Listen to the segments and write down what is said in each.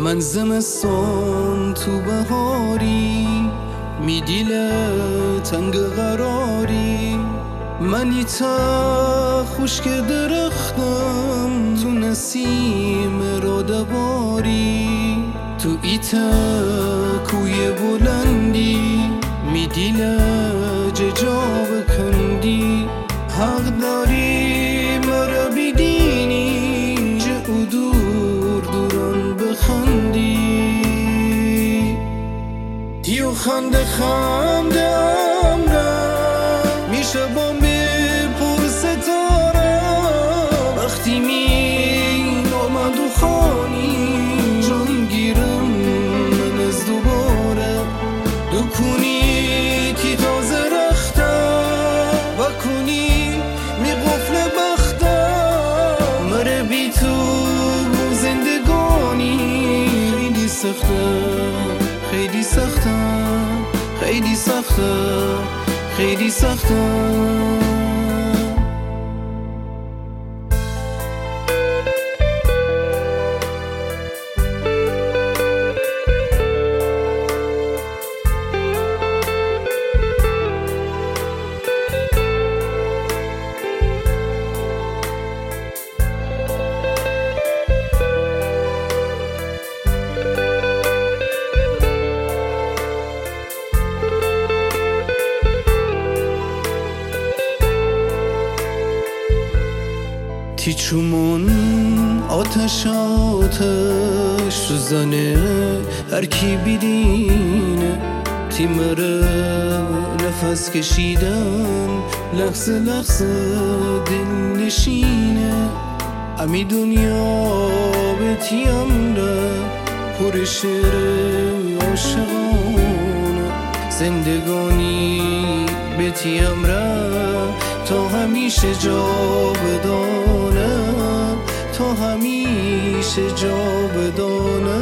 من زمستان تو بهاری میدیله تنگ قراری منی تا خشک درختم تو نسیم رودباری تو ایتا کوی بلندی میدیله جا بکندی حق داری مرا بیدینی جه دور دوران بخندی دیو خنده خنده امرم میشه بام پر ستاره وقتی می آمد و خانی جان گیرم من از دوباره دکونی کی تازه رخته و کنی می قفل بخته مره بی تو زندگانی خیلی سخته خیلی سخته خیلی سخته خیلی سخته تی چومون آتش سوزانه هر کی بیدینه تی مره نفس کشیدن لحظه لحظه دل نشینه امی دنیا به تی امره پر شعر عاشقانه زندگانی به تی امره تا همیشه جا بدانه تا همیشه جا بدانه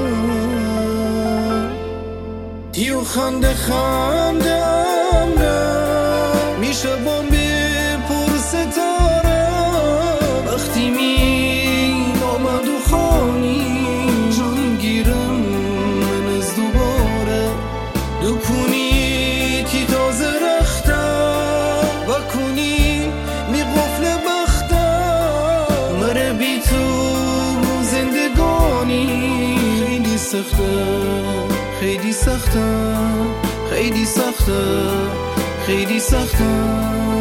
دیو خنده خنده امرم میشه بام پر ستاره وقتی می آمد و خانی جان گیرم من از دوباره دکونی کی تازه رخته و کنی می قفل بخته مره بی تو زندگانی خیلی سخته خیلی سخته خیلی سخته خیلی سخته